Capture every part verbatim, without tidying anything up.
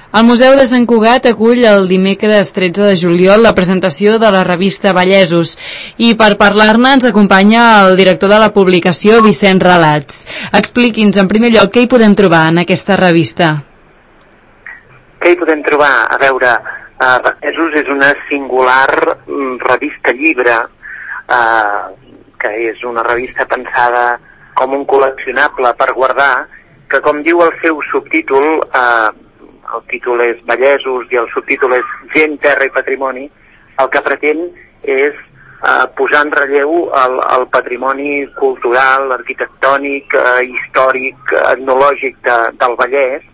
El Museu de Sant Cugat acull el dimecres tretze de juliol la presentació de la revista Vallesos i per parlar-ne ens acompanya el director de la publicació, Vicent Relats. Expliqui'ns en primer lloc què hi podem trobar en aquesta revista. Què hi podem trobar? A veure, uh, Vallesos és una singular revista llibre, uh, que és una revista pensada com un col·leccionable per guardar, que com diu el seu subtítol, uh, el títol és Vallesos i el subtítol és Gent, Terra i Patrimoni, el que pretén és eh, posar en relleu el, el patrimoni cultural, arquitectònic, eh, històric, etnològic de, del Vallès,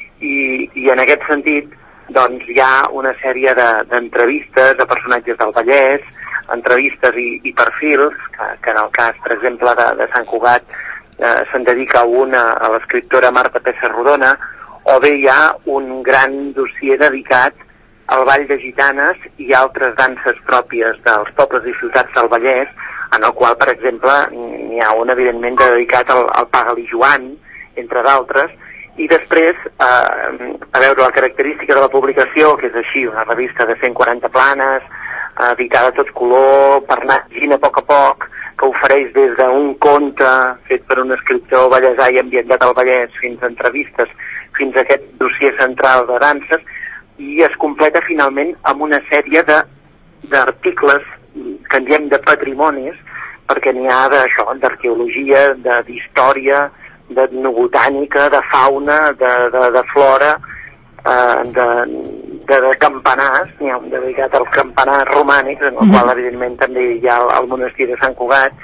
i, i en aquest sentit doncs, hi ha una sèrie d'entrevistes de, a personatges del Vallès, entrevistes i, i perfils, que, que en el cas, per exemple, de, de Sant Cugat eh, se'n dedica una a l'escriptora Marta Pessarrodona, o bé hi ha un gran dossier dedicat al ball de gitanes i altres danses pròpies dels pobles i ciutats del Vallès, en el qual, per exemple, n'hi ha un, evidentment, dedicat al, al Pagali Joan, entre d'altres, i després, eh, a veure, la característica de la publicació, que és així, una revista de cent quaranta planes, eh, editada a tot color, per anar llegint a poc a poc, que ofereix des d'un conte fet per un escriptor vallesà i ambientat al Vallès fins a entrevistes, fins a aquest dossier central de danses, i es completa finalment amb una sèrie d'articles que en diem de patrimonis, perquè n'hi ha d'això, d'arqueologia, d'història, d'etnobotànica, de fauna, de, de, de flora, eh, de, de, de campanars, n'hi ha un dedicat als campanars romànics, en el mm. qual evidentment també hi ha el, el monestir de Sant Cugat,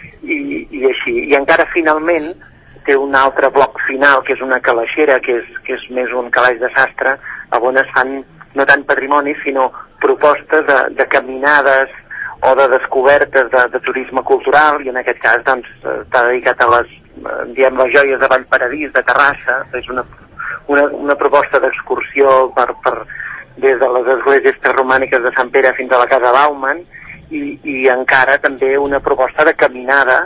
i, i així. I encara finalment té un altre bloc final, que és una calaixera, que és, que és més un calaix de sastre, on es fan no tant patrimonis, sinó propostes de, de caminades o de descobertes de, de turisme cultural, i en aquest cas doncs, està dedicat a les, diem, les joies de Vallparadís, de Terrassa. És una, una, una proposta d'excursió per, per, des de les esglésies preromàniques de Sant Pere fins a la Casa Bauman, i, i encara també una proposta de caminada,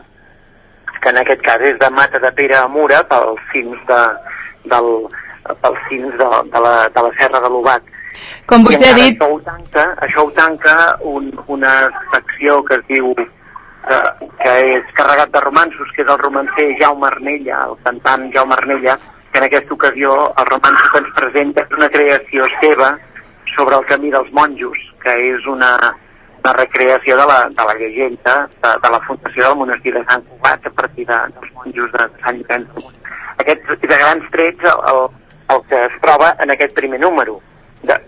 que en aquest cas és de Mata de Pere a Mura, pels cims de, del, pels cims de, de, la, de la Serra de l'Obac. Com vostè ha dit... Això ho tanca, això ho tanca un, una secció que es diu que, que és carregat de romanços, que és el romancer Jaume Arnella, el cantant Jaume Arnella, que en aquesta ocasió el romanç que ens presenta és una creació seva sobre el camí dels monjos, que és una... la recreació de la, de la llegenda de, de la fundació del monestir de Sant Cugat a partir de, dels monjos de Sant Llorenç. Aquest de grans trets el, el, el que es troba en aquest primer número. De...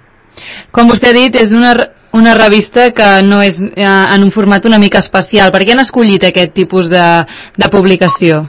Com vostè ha dit, és una, una revista que no és eh, en un format una mica especial. Per què han escollit aquest tipus de, de publicació?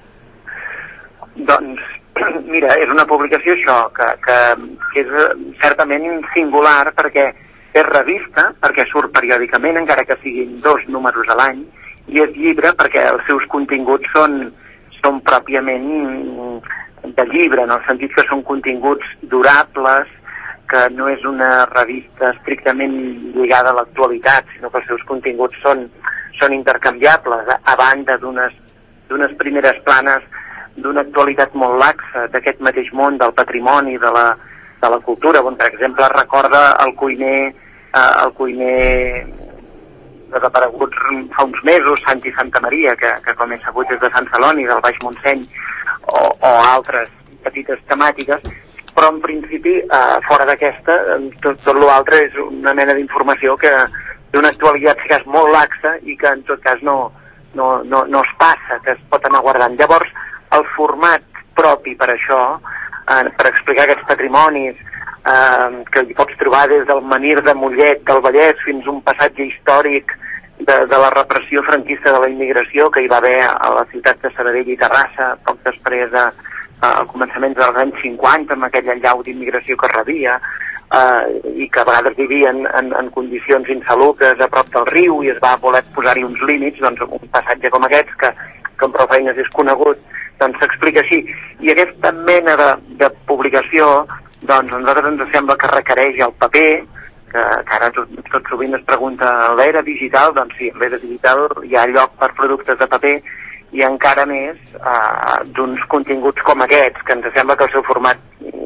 Doncs, mira, és una publicació això, que, que, que és certament singular perquè és revista, perquè surt periòdicament, encara que siguin dos números a l'any, i és llibre perquè els seus continguts són, són pròpiament de llibre, en el sentit que són continguts durables, que no és una revista estrictament lligada a l'actualitat, sinó que els seus continguts són, són intercanviables, a banda d'unes d'unes primeres planes d'una actualitat molt laxa d'aquest mateix món, del patrimoni, de la, de la cultura, on per exemple recorda el cuiner, eh, el cuiner desaparegut fa uns mesos, Santi Santa Maria, que, que com és sabut és de Sant Celoni, del Baix Montseny, o, o altres petites temàtiques, però en principi, eh, fora d'aquesta, tot, tot l'altre és una mena d'informació que d'una actualitat que és molt laxa i que en tot cas no, no, no, no es passa, que es pot anar guardant. Llavors, el format propi per això, eh, per explicar aquests patrimonis, eh, que hi pots trobar des del menhir de Mollet del Vallès fins a un passatge històric de, de la repressió franquista de la immigració que hi va haver a la ciutat de Sabadell i Terrassa, poc després de, al començament dels anys cinquanta, amb aquell allau d'immigració que rebia, eh, i que a vegades vivien en, en condicions insalubres a prop del riu i es va voler posar-hi uns límits. Doncs un passatge com aquest, que, que amb prou feines és conegut, doncs s'explica així. I aquesta mena de, de publicació, doncs a nosaltres ens sembla que requereix el paper, que, que ara tot, tot sovint es pregunta, l'era digital? Doncs sí, l'era digital hi ha lloc per productes de paper, i encara més eh, d'uns continguts com aquests, que ens sembla que el seu format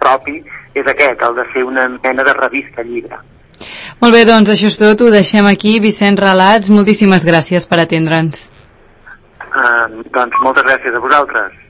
propi és aquest, el de ser una mena de revista llibre. Molt bé, doncs això és tot, ho deixem aquí. Vicent Relats, moltíssimes gràcies per atendre'ns. Uh, doncs moltes gràcies a vosaltres.